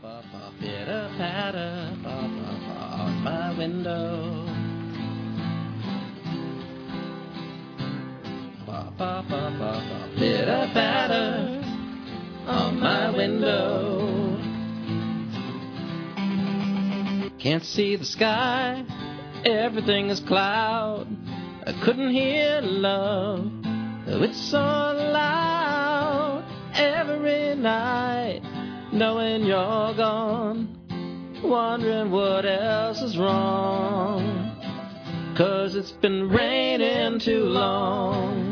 Pitter patter on my window. Pitter patter on my window. Can't see the sky, everything is cloud. I couldn't hear love, though it's so loud. Every night, knowing you're gone, wondering what else is wrong. 'Cause it's been raining too long.